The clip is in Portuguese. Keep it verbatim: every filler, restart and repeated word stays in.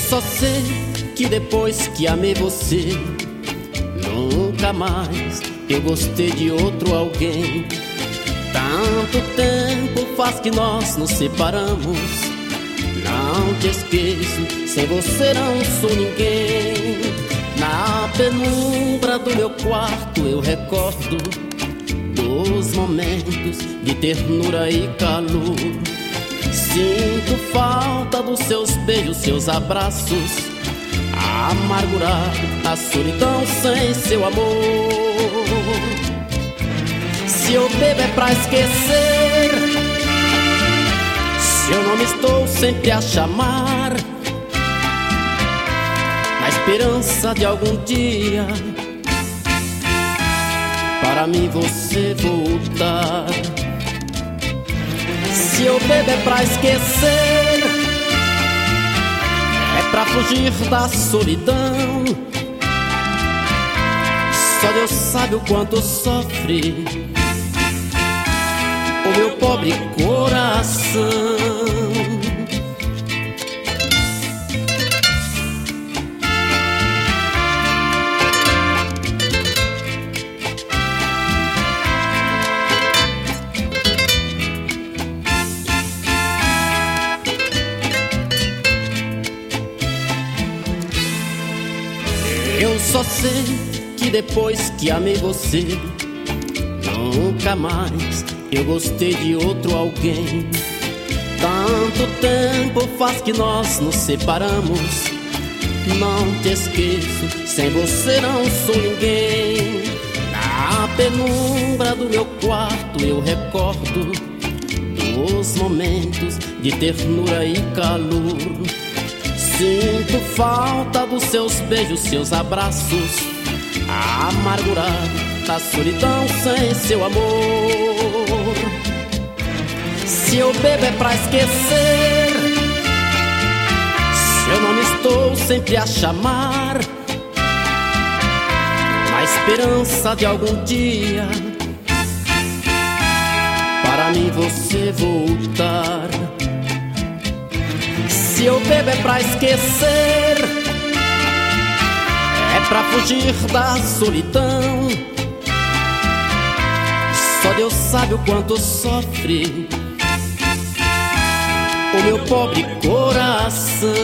só sei que depois que amei você, nunca mais eu gostei de outro alguém. Tanto tempo faz que nós nos separamos. Não te esqueço, sem você não sou ninguém. Na penumbra do meu quarto eu recordo dos momentos de ternura e calor. Sinto falta dos seus beijos, seus abraços, amargurado, a solidão sem seu amor. Se eu bebo é pra esquecer, se eu não me estou sempre a chamar, na esperança de algum dia para mim você voltar. Se eu bebo é pra esquecer, é pra fugir da solidão. Só Deus sabe o quanto sofre o meu pobre coração. Eu só sei que depois que amei você, nunca mais eu gostei de outro alguém. Tanto tempo faz que nós nos separamos. Não te esqueço, sem você não sou ninguém. Na penumbra do meu quarto eu recordo dos momentos de ternura e calor. Sinto falta dos seus beijos, seus abraços, amargurado da solidão sem seu amor. Se eu bebo é pra esquecer, se eu não me estou sempre a chamar, na esperança de algum dia para mim você voltar. Se eu bebo é pra esquecer, é pra fugir da solidão. Só Deus sabe o quanto sofre o meu pobre coração.